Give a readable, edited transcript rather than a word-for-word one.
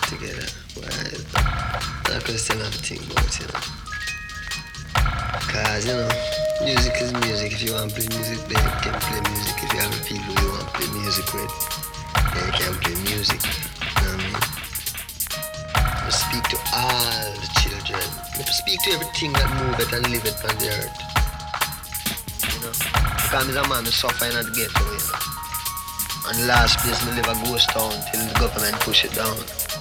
together. Well, I could still have a thing about, Cause, music is music. If you want to play music, then you can play music. If you have people you want to play music with, then you can play music. You know what I mean? I speak to all the children. I speak to everything that moveth and liveth on the earth. Because I'm a man who suffer in the ghetto, And the last place me live a ghost town till the government push it down.